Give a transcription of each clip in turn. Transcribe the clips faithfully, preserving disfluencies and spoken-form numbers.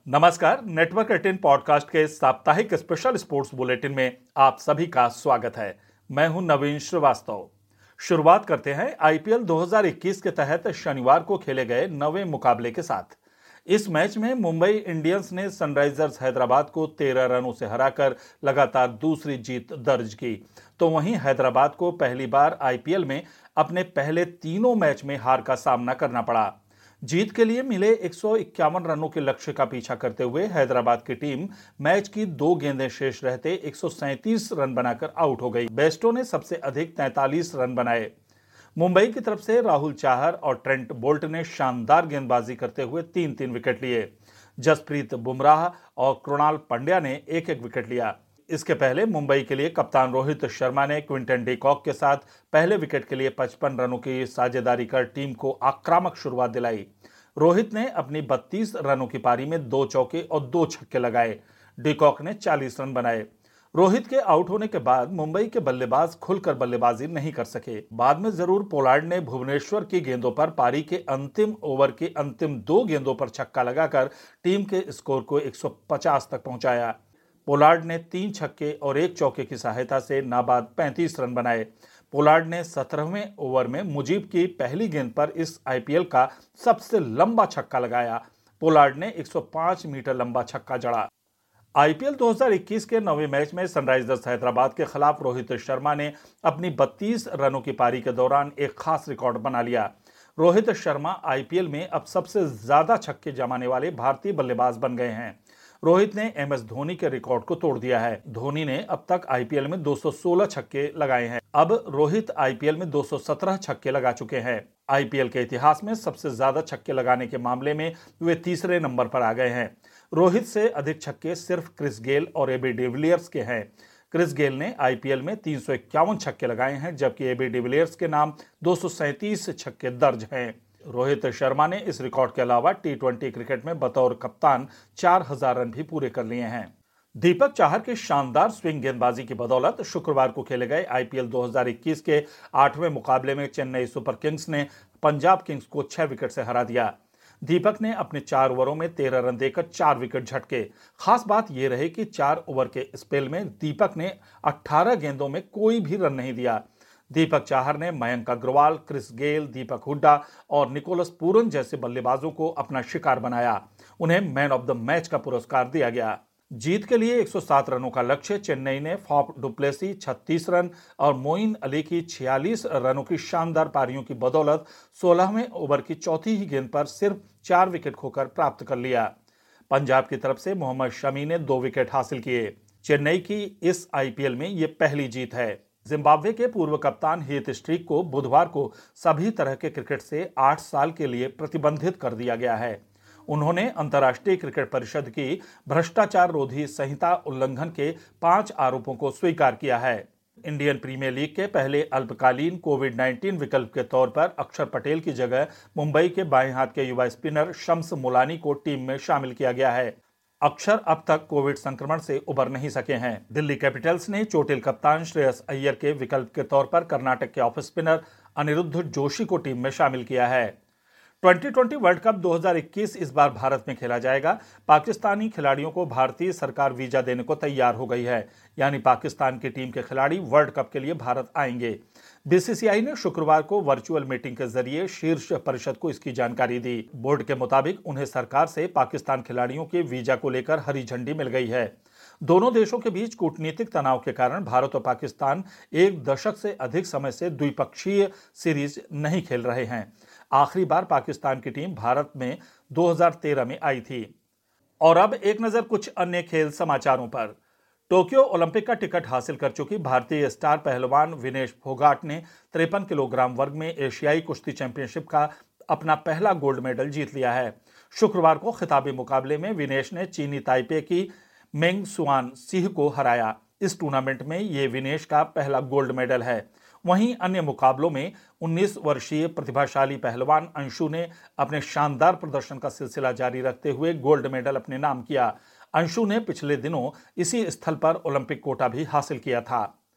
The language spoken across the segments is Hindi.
नमस्कार। नेटवर्क एटीन पॉडकास्ट के साप्ताहिक स्पेशल स्पोर्ट्स बुलेटिन में आप सभी का स्वागत है। मैं हूं नवीन श्रीवास्तव। शुरुआत करते हैं आईपीएल दो हज़ार इक्कीस के तहत शनिवार को खेले गए नवे मुकाबले के साथ। इस मैच में मुंबई इंडियंस ने सनराइजर्स हैदराबाद को तेरह रनों से हराकर लगातार दूसरी जीत दर्ज की, तो वहीं हैदराबाद को पहली बार आईपीएल में अपने पहले तीनों मैच में हार का सामना करना पड़ा। जीत के लिए मिले एक सौ इक्यावन रनों के लक्ष्य का पीछा करते हुए हैदराबाद की टीम मैच की दो गेंदें शेष रहते एक सौ सैंतीस रन बनाकर आउट हो गई। बेस्टो ने सबसे अधिक तैंतालीस रन बनाए। मुंबई की तरफ से राहुल चाहर और ट्रेंट बोल्ट ने शानदार गेंदबाजी करते हुए तीन तीन विकेट लिए। जसप्रीत बुमराह और कृणाल पंड्या ने एक एक विकेट लिया। इसके पहले मुंबई के लिए कप्तान रोहित शर्मा ने क्विंटन डी कॉक के साथ पहले विकेट के लिए पचपन रनों की साझेदारी कर टीम को आक्रामक शुरुआत दिलाई। रोहित ने अपनी बत्तीस रनों की पारी में दो चौके और दो छक्के लगाए। डी कॉक ने चालीस रन बनाए। रोहित के आउट होने के बाद मुंबई के बल्लेबाज खुलकर बल्लेबाजी नहीं कर सके। बाद में जरूर पोलार्ड ने भुवनेश्वर की गेंदों पर पारी के अंतिम ओवर के अंतिम दो गेंदों पर छक्का लगाकर टीम के स्कोर को एक सौ पचास तक पहुंचाया। पोलार्ड ने तीन छक्के और एक चौके की सहायता से नाबाद पैंतीस रन बनाए। पोलार्ड ने सत्रहवें ओवर में मुजीब की पहली गेंद पर इस आईपीएल का सबसे लंबा छक्का लगाया। पोलार्ड ने एक सौ पाँच मीटर लंबा छक्का जड़ा। आईपीएल दो हज़ार इक्कीस के नवे मैच में सनराइजर्स हैदराबाद के खिलाफ रोहित शर्मा ने अपनी बत्तीस रनों की पारी के दौरान एक खास रिकॉर्ड बना लिया। रोहित शर्मा आईपीएल में अब सबसे ज्यादा छक्के जमाने वाले भारतीय बल्लेबाज बन गए हैं। रोहित ने एम एस धोनी के रिकॉर्ड को तोड़ दिया है। धोनी ने अब तक आईपीएल में दो सौ सोलह छक्के लगाए हैं। अब रोहित आईपीएल में दो सौ सत्रह छक्के लगा चुके हैं। आईपीएल के इतिहास में सबसे ज्यादा छक्के लगाने के मामले में वे तीसरे नंबर पर आ गए हैं। रोहित से अधिक छक्के सिर्फ क्रिस गेल और एबी डिविलियर्स के हैं। क्रिस गेल ने आईपीएल में तीन सौ इक्यावन छक्के लगाए हैं, जबकि एबी डिविलियर्स के नाम दो सौ सैंतीस छक्के दर्ज हैं। रोहित शर्मा ने इस रिकॉर्ड के अलावा टी ट्वेंटी क्रिकेट में बतौर कप्तान चार हज़ार रन भी पूरे कर लिए हैं। दीपक चाहर की शानदार स्विंग गेंदबाजी की बदौलत शुक्रवार को खेले गए आईपीएल दो हज़ार इक्कीस के आठवें मुकाबले में चेन्नई सुपर किंग्स ने पंजाब किंग्स को छह विकेट से हरा दिया। दीपक ने अपने चार ओवरों में तेरह रन देकर चार विकेट झटके। खास बात यह रही कि चार ओवर के स्पेल में दीपक ने अठारह गेंदों में कोई भी रन नहीं दिया। दीपक चाहर ने मयंक अग्रवाल, क्रिस गेल, दीपक हुड्डा और निकोलस पूरन जैसे बल्लेबाजों को अपना शिकार बनाया। उन्हें मैन ऑफ द मैच का पुरस्कार दिया गया। जीत के लिए एक सौ सात रनों का लक्ष्य चेन्नई ने फॉफ डुप्लेसी छत्तीस रन और मोइन अली की छियालीस रनों की शानदार पारियों की बदौलत सोलहवें ओवर की चौथी ही गेंद पर सिर्फ चार विकेट खोकर प्राप्त कर लिया। पंजाब की तरफ से मोहम्मद शमी ने दो विकेट हासिल किए। चेन्नई की इस आईपीएल में यह पहली जीत है। जिम्बाब्वे के पूर्व कप्तान हीथ स्ट्रीक को बुधवार को सभी तरह के क्रिकेट से आठ साल के लिए प्रतिबंधित कर दिया गया है। उन्होंने अंतर्राष्ट्रीय क्रिकेट परिषद की भ्रष्टाचार रोधी संहिता उल्लंघन के पांच आरोपों को स्वीकार किया है। इंडियन प्रीमियर लीग के पहले अल्पकालीन कोविड उन्नीस विकल्प के तौर पर अक्षर पटेल की जगह मुंबई के बाएं हाथ के युवा स्पिनर शम्स मुलानी को टीम में शामिल किया गया है। अक्षर अब तक कोविड संक्रमण से उबर नहीं सके हैं। दिल्ली कैपिटल्स ने चोटिल कप्तान श्रेयस अय्यर के विकल्प के तौर पर कर्नाटक के ऑफ स्पिनर अनिरुद्ध जोशी को टीम में शामिल किया है। ट्वेंटी ट्वेंटी वर्ल्ड कप दो हज़ार इक्कीस इस बार भारत में खेला जाएगा। पाकिस्तानी खिलाड़ियों को भारतीय सरकार वीजा देने को तैयार हो गई है, यानी पाकिस्तान की टीम के खिलाड़ी वर्ल्ड कप के लिए भारत आएंगे। बीसीसीआई ने शुक्रवार को वर्चुअल मीटिंग के जरिए शीर्ष परिषद को इसकी जानकारी दी। बोर्ड के मुताबिक उन्हें सरकार से पाकिस्तान खिलाड़ियों के वीजा को लेकर हरी झंडी मिल गई है। दोनों देशों के बीच कूटनीतिक तनाव के कारण भारत और पाकिस्तान एक दशक से अधिक समय से द्विपक्षीय सीरीज नहीं खेल रहे हैं। आखिरी बार पाकिस्तान की टीम भारत में दो हज़ार तेरह में आई थी। और अब एक नजर कुछ अन्य खेल समाचारों पर। टोक्यो ओलंपिक का टिकट हासिल कर चुकी भारतीय स्टार पहलवान विनेश फोगाट ने तिरपन किलोग्राम वर्ग में एशियाई कुश्ती चैंपियनशिप का अपना पहला गोल्ड मेडल जीत लिया है। शुक्रवार को खिताबी मुकाबले में विनेश ने चीनी ताइपे की मेंग सुआन सिंह को हराया। इस टूर्नामेंट में ये विनेश का पहला गोल्ड मेडल है। वहीं अन्य मुकाबलों में उन्नीस वर्षीय प्रतिभाशाली पहलवान अंशु ने अपने शानदार प्रदर्शन का सिलसिला जारी रखते हुए गोल्ड मेडल अपने नाम किया। अंशु ने पिछले दिनों इसी स्थल पर ओलंपिक कोटा भी हासिल किया था।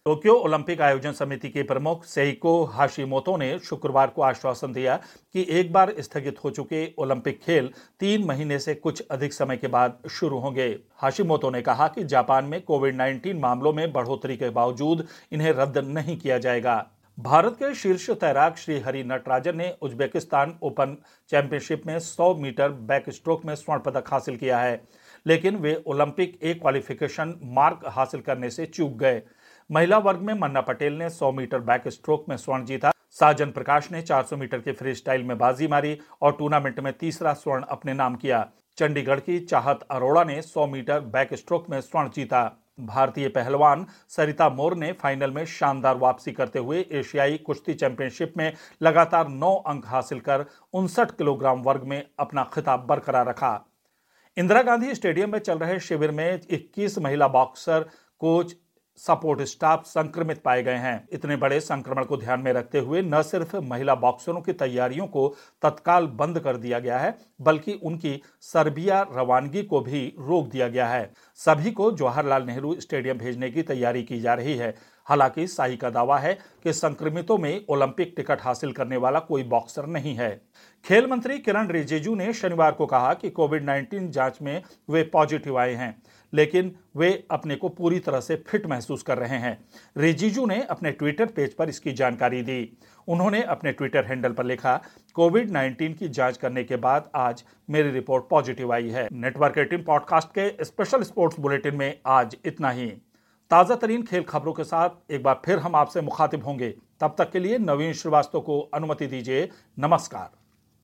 टोक्यो ओलंपिक आयोजन समिति के प्रमुख सेइको हाशिमोतो ने शुक्रवार को आश्वासन दिया कि एक बार स्थगित हो चुके ओलंपिक खेल तीन महीने से कुछ अधिक समय के बाद शुरू होंगे। हाशिमोतो ने कहा कि जापान में कोविड उन्नीस मामलों में बढ़ोतरी के बावजूद इन्हें रद्द नहीं किया जाएगा। भारत के शीर्ष तैराक श्रीहरि नटराजन ने उज्बेकिस्तान ओपन चैंपियनशिप में सौ मीटर बैक स्ट्रोक में स्वर्ण पदक हासिल किया है, लेकिन वे ओलंपिक ए क्वालिफिकेशन मार्क हासिल करने से चूक गए। महिला वर्ग में मन्ना पटेल ने सौ मीटर बैक स्ट्रोक में स्वर्ण जीता। साजन प्रकाश ने चार सौ मीटर के फ्री स्टाइल में बाजी मारी और टूर्नामेंट में तीसरा स्वर्ण अपने नाम किया। चंडीगढ़ की चाहत अरोड़ा ने सौ मीटर बैक स्ट्रोक में स्वर्ण जीता। भारतीय पहलवान सरिता मोर ने फाइनल में शानदार वापसी करते हुए एशियाई कुश्ती चैंपियनशिप में लगातार नौ अंक हासिल कर उनसठ किलोग्राम वर्ग में अपना खिताब बरकरार रखा। इंदिरा गांधी स्टेडियम में चल रहे शिविर में इक्कीस महिला बॉक्सर, कोच, सपोर्ट स्टाफ संक्रमित पाए गए हैं। इतने बड़े संक्रमण को ध्यान में रखते हुए न सिर्फ महिला बॉक्सरों की तैयारियों को तत्काल बंद कर दिया गया है, बल्कि उनकी सर्बिया रवानगी को भी रोक दिया गया है। सभी को जवाहरलाल नेहरू स्टेडियम भेजने की तैयारी की जा रही है। हालांकि साई का दावा है कि संक्रमितों में ओलंपिक टिकट हासिल करने वाला कोई बॉक्सर नहीं है। खेल मंत्री किरण रिजिजू ने शनिवार को कहा कि कोविड उन्नीस जांच में वे पॉजिटिव आए हैं, लेकिन वे अपने को पूरी तरह से फिट महसूस कर रहे हैं। रिजिजू ने अपने ट्विटर पेज पर इसकी जानकारी दी। उन्होंने अपने ट्विटर हैंडल पर लिखा, कोविड उन्नीस की जांच करने के बाद आज मेरी रिपोर्ट पॉजिटिव आई है। नेटवर्क अठारह पॉडकास्ट के स्पेशल स्पोर्ट्स बुलेटिन में आज इतना ही। ताजा तरीन खेल खबरों के साथ एक बार फिर हम आपसे मुखातिब होंगे। तब तक के लिए नवीन श्रीवास्तव को अनुमति दीजिए। नमस्कार।